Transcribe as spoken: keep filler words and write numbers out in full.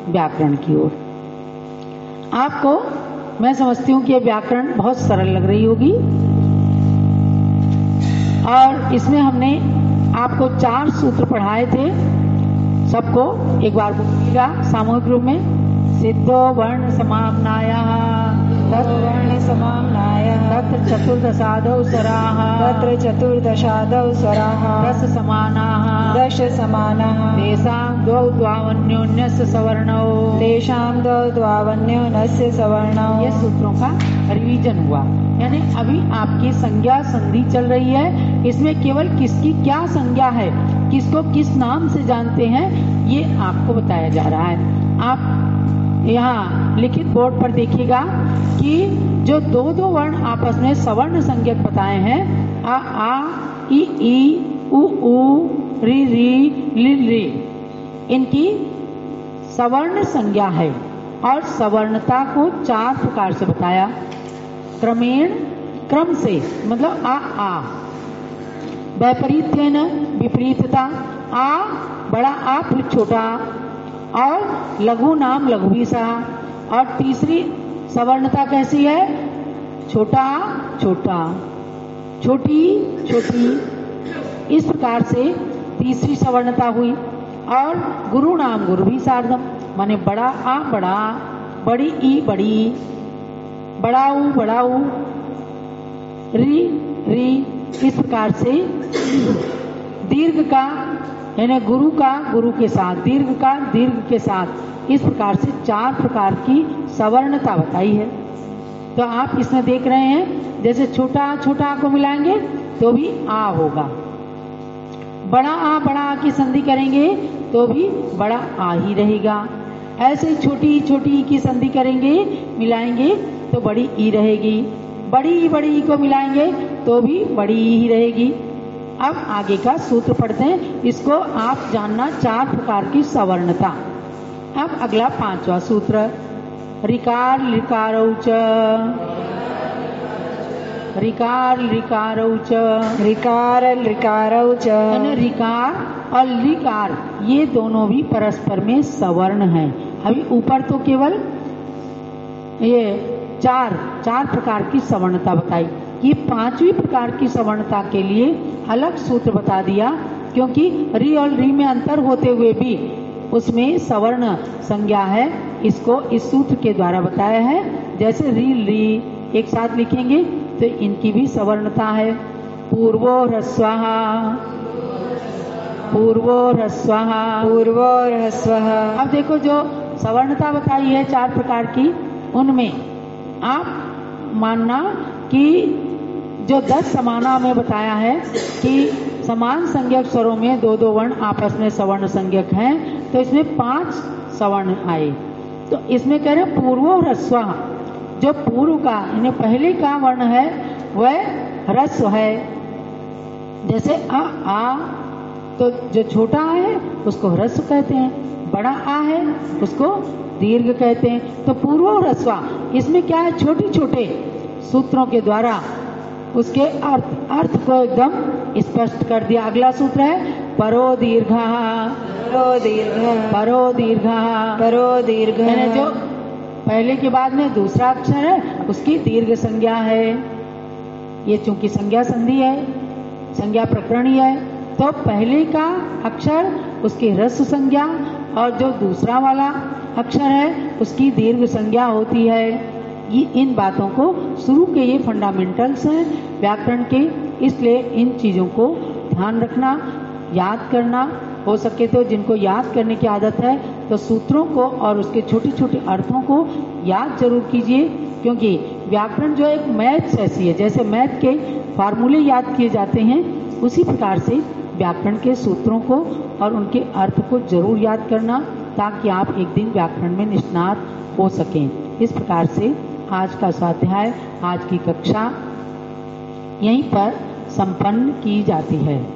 व्याकरण की ओर। आपको मैं समझती हूँ कि ये व्याकरण बहुत सरल लग रही होगी और इसमें हमने आपको चार सूत्र पढ़ाए थे। सबको एक बार बोलिएगा सामूहिक रूप में। सिद्धो वर्ण समाम्नायः तद्वर्ण समाम्नायः तत्र चतुर्दशादौ स्वराः तत्र चतुर्दशादौ स्वराः दश समानाः दश समानाः तेषां द्वौ द्वावन्योन्यस्य सवर्णौ तेषां द्वौ द्वावन्योन्यस्य सवर्णौ। ये सूत्रों का रिवीजन हुआ, यानी अभी आपकी संज्ञा संधि चल रही है। इसमें केवल किसकी क्या संज्ञा है, किसको किस नाम से जानते हैं, ये आपको बताया जा रहा है। आप यहाँ लिखित बोर्ड पर देखिएगा कि जो दो दो वर्ण आपस में सवर्ण संज्ञक बताए हैं, आ आ ई ई उ उ री री ली ली, इनकी सवर्ण संज्ञा है और सवर्णता को चार प्रकार से बताया। क्रमेण, क्रम से, मतलब आ आ, वैपरीत्येन विपरीतता, आ बड़ा आ फिर छोटा, और लघु नाम लघुवीसा, और तीसरी सवर्णता कैसी है, छोटा छोटा, छोटी छोटी, इस प्रकार से तीसरी सवर्णता हुई। और गुरु नाम गुरु भी सार्धम, माने बड़ा आ बड़ा, बड़ी ई बड़ी, बड़ा ऊ बड़ा ऊ, री री, इस प्रकार से दीर्घ का यानी गुरु का गुरु के साथ, दीर्घ का दीर्घ के साथ, इस प्रकार से चार प्रकार की सवर्णता बताई है। तो आप इसमें देख रहे हैं, जैसे छोटा छोटा को मिलाएंगे तो भी आ होगा, बड़ा आ बड़ा आ की संधि करेंगे तो भी बड़ा आ ही रहेगा। ऐसे छोटी छोटी की संधि करेंगे, मिलाएंगे तो बड़ी ई रहेगी, बड़ी बड़ी को मिलाएंगे तो भी बड़ी ही रहेगी। अब आगे का सूत्र पढ़ते हैं, इसको आप जानना चार प्रकार की सवर्णता। अब अगला पांचवा सूत्र, ऋकार ऋकारौ च, ऋकार ऋकारौ च, ऋकार ऋकारौ च, यानी ऋकार और ऋकार ये दोनों भी परस्पर में सवर्ण हैं। अभी ऊपर तो केवल ये चार चार प्रकार की सवर्णता बताई, ये पांचवी प्रकार की सवर्णता के लिए अलग सूत्र बता दिया, क्योंकि री और री में अंतर होते हुए भी उसमें सवर्ण संज्ञा है, इसको इस सूत्र के द्वारा बताया है। जैसे री री एक साथ लिखेंगे तो इनकी भी सवर्णता है। पूर्वो ह्रस्वः, पूर्वो ह्रस्वः, पूर्वो ह्रस्वः। अब देखो जो सवर्णता बताई है चार प्रकार की, उनमें आप मानना कि जो दस समाना में बताया है कि समान संज्ञक स्वरों में दो दो वर्ण आपस में सवर्ण संज्ञक हैं, तो इसमें पांच सवर्ण आए। तो इसमें कह रहे हैं पूर्वो ह्रस्वः, जो पूर्व का यानी पहले का वर्ण है वह ह्रस्व है। जैसे आ आ, तो जो छोटा आ है उसको ह्रस्व कहते हैं, बड़ा आ है उसको दीर्घ कहते हैं। तो पूर्वो ह्रस्वा, इसमें क्या है, छोटे छोटे सूत्रों के द्वारा उसके अर्थ अर्थ को एकदम स्पष्ट कर दिया। अगला सूत्र है परो दीर्घः, परो दीर्घः, परो दीर्घः, परो दीर्घः, यानी जो पहले के बाद में दूसरा अक्षर है उसकी दीर्घ संज्ञा है। ये चूंकि संज्ञा संधि है, संज्ञा प्रकरणी है, तो पहले का अक्षर उसकी ह्रस्व संज्ञा और जो दूसरा वाला अक्षर है उसकी दीर्घ संज्ञा होती है। ये इन बातों को शुरू के ये फंडामेंटल्स हैं व्याकरण के, इसलिए इन चीजों को ध्यान रखना, याद करना। हो सके तो जिनको याद करने की आदत है तो सूत्रों को और उसके छोटे छोटे अर्थों को याद जरूर कीजिए, क्योंकि व्याकरण जो एक मैथ्स ऐसी है, जैसे मैथ के फार्मूले याद किए जाते हैं उसी प्रकार से व्याकरण के सूत्रों को और उनके अर्थ को जरूर याद करना, ताकि आप एक दिन व्याकरण में निष्णात हो सकें। इस प्रकार से आज का स्वाध्याय, आज की कक्षा यहीं पर संपन्न की जाती है।